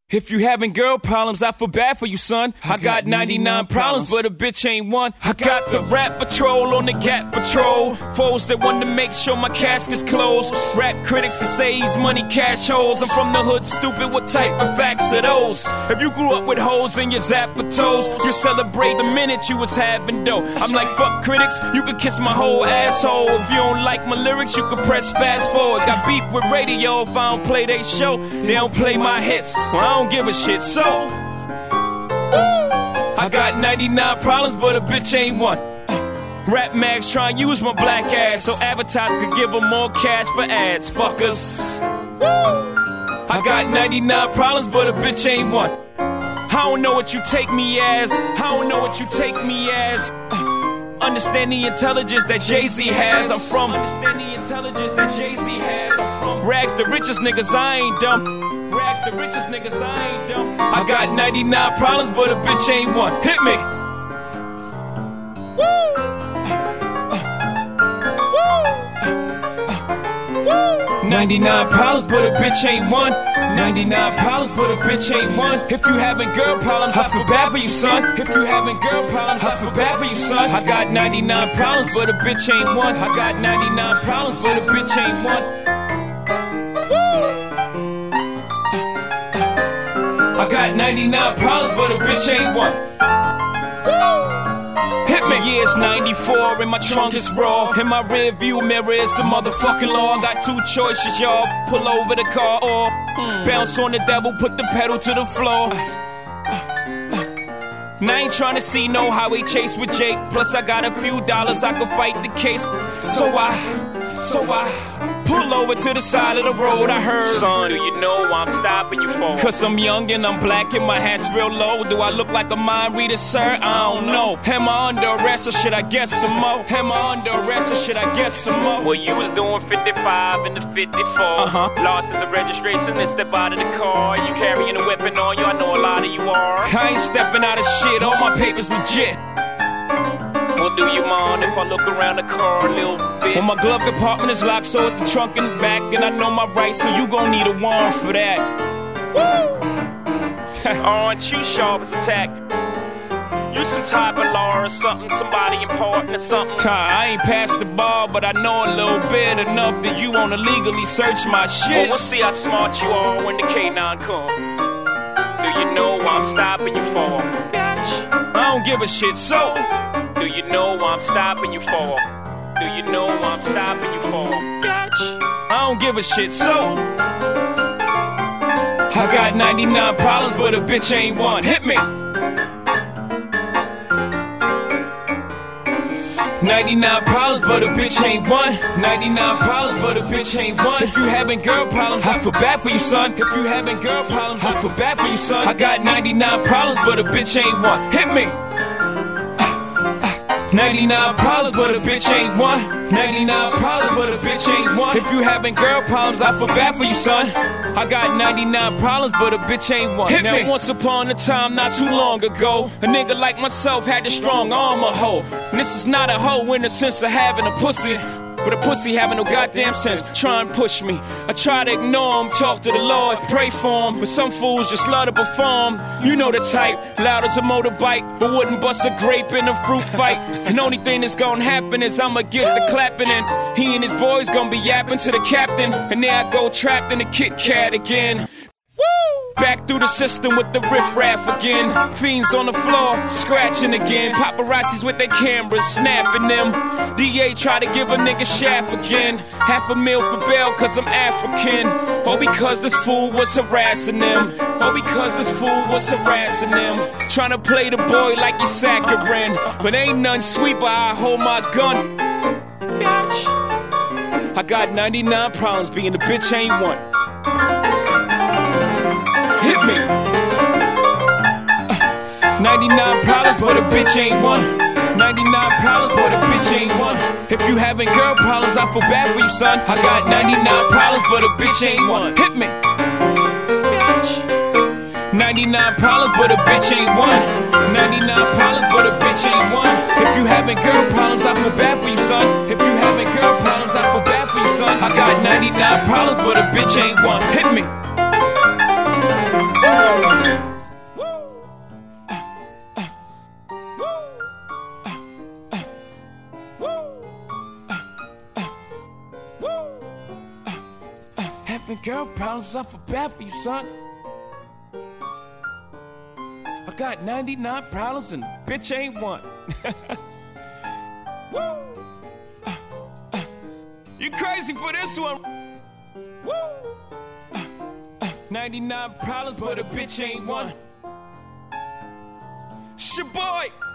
If you having girl problems, I feel bad for you, son. I got 99 problems, but a bitch ain't one. I got the rap patrol on the Gap Patrol. Foes that want to make sure my casket's closed. Rap critics to say he's money cash holes. I'm from the hood, stupid, what type of facts are those? If you grew up with hoes in your zapper toes, you celebrate the minute you was having dough. I'm like, fuck critics, you could kiss my whole asshole. If you don't like my lyrics, you could press fast forward. Got beef with radio if I don't play they show. They don't play my hits, well, I don't give a shit. So I got 99 problems, but a bitch ain't one. Rap mags try and use my black ass so advertisers could give them more cash for ads. Fuckers. I got 99 problems, but a bitch ain't one. I don't know what you take me as. I don't know what you take me as. Understand the intelligence that Jay-Z has. I'm from understand the intelligence that Jay-Z has. Rags the richest niggas, I ain't dumb. Rags the richest niggas, I ain't dumb. I got 99 problems, but a bitch ain't one. Hit me. 99 problems, but a bitch ain't one. 99 problems, but a bitch ain't one. If you having girl problems, I feel bad for you, son. If you having girl problems, I feel bad for you, son. I got 99 problems, but a bitch ain't one. I got 99 problems, but a bitch ain't one. I got 99 problems, but a bitch ain't one. Hit me. Yeah, it's 94 and my trunk is raw. In my rear view mirror is the motherfucking law. I got two choices, y'all. Pull over the car or bounce on the devil, put the pedal to the floor. And I ain't tryna see no highway chase with Jake. Plus I got a few dollars, I could fight the case. So I pull over to the side of the road. I heard, son, do you know why I'm stopping you for? Cause I'm young and I'm black and my hat's real low. Do I look like a mind reader, sir? I don't know. Am I under arrest or should I guess some more? Am I under arrest or should I guess some more? Well, you was doing 55 in the 54. Losses of registration and step out of the car. You carrying a weapon on you, I know a lot of you are. I ain't stepping out of shit, all my papers legit. Well, do you mind if I look around the car a little bit? Well, my glove compartment is locked, so it's the trunk in the back. And I know my rights, so you gon' need a warrant for that. Woo! Aren't you sharp as a tack? You some type of law or something, somebody important or something. I ain't passed the ball, but I know a little bit enough that you wanna legally search my shit. Well, we'll see how smart you are when the K9 come. Do you know what I'm stopping you for? I don't give a shit, so do you know what I'm stopping you for? Do you know what I'm stopping you for? I don't give a shit, so I got 99 problems, but a bitch ain't one. Hit me. 99 problems, but a bitch ain't one. 99 problems, but a bitch ain't one. If you having girl problems, I feel bad for you, son. If you having girl problems, I feel bad for you, son. I got 99 problems, but a bitch ain't one. Hit me. 99 problems, but a bitch ain't one. 99 problems, but a bitch ain't one. If you having girl problems, I feel bad for you, son. I got 99 problems, but a bitch ain't one. Hit now, me. Once upon a time, not too long ago, a nigga like myself had the strong arm of hoe. And this is not a hoe in the sense of having a pussy, but a pussy having no goddamn sense. Try and push me. I try to ignore him, talk to the Lord, pray for him. But some fools just love to perform. You know the type, loud as a motorbike, but wouldn't bust a grape in a fruit fight. And only thing that's gonna happen is I'ma get the clapping, and he and his boys gonna be yapping to the captain. And there I go trapped in the Kit Kat again. Back through the system with the riff-raff again. Fiends on the floor, scratching again. Paparazzis with their cameras, snapping them. DA try to give a nigga shaft again. $500,000 for bail cause I'm African. Or because this fool was harassing them. Or because this fool was harassing them. Trying to play the boy like he's saccharine. But ain't none sweet but I hold my gun. Bitch. I got 99 problems, being a bitch ain't one. Hit me. 99 problems, but a bitch ain't one. 99 problems, but a bitch ain't one. If you having girl problems, I feel bad for you, son. I got 99 problems, but a bitch ain't one. Hit me. 99 problems, but a bitch ain't one. 99 problems, but a bitch ain't one. If you having girl problems, I feel bad for you, son. If you having girl problems, I feel bad for you, son. I got 99 problems, but a bitch ain't one. Hit me. having girl problems, I feel bad for you, son. I got 99 problems and bitch ain't one. Woo! You crazy for this one? Woo! 99 problems, but a bitch ain't one. It's your boy.